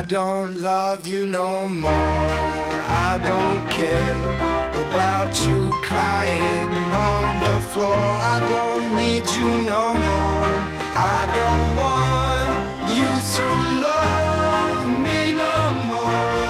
don't love you no more. I don't care about you crying on the floor. I don't need you no more. I don't want you to love me no more.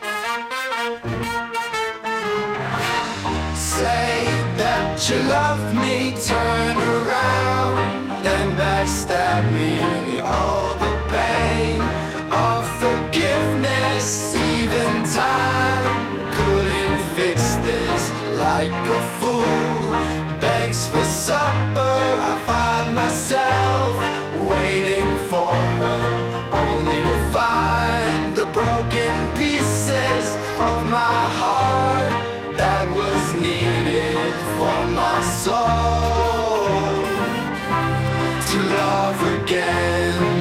Say that you love me, turn around and backstab me. All the pain of forgiveness, even time couldn't fix this. Like a fool begs for supper, I find myself waiting for her, only to find the broken pieces of my heart that was needed for my soul to love again.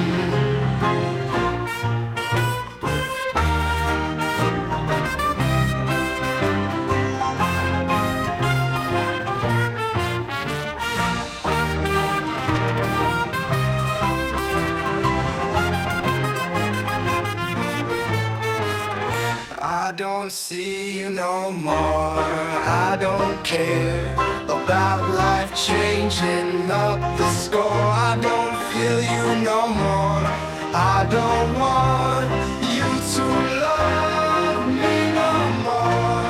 I don't see you no more. I don't care about life changing up the score. I don't feel you no more. I don't want you to love me no more.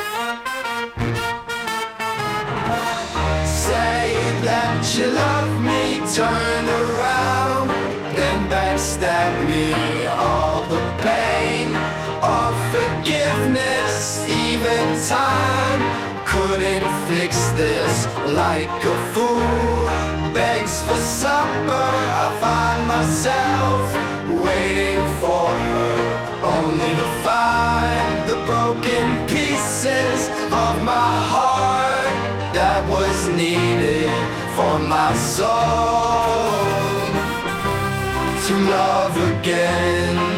Say that you love me, turn around and backstab me. All the pain of forgiveness, even time couldn't fix this. Like a fool begs for supper, I find myself waiting for her, only to find the broken pieces of my heart that was needed for my soul to love again.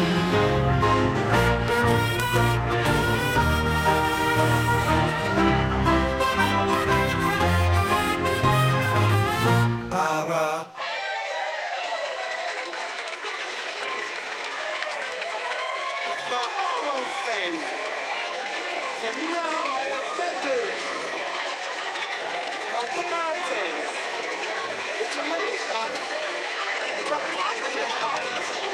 It's amazing.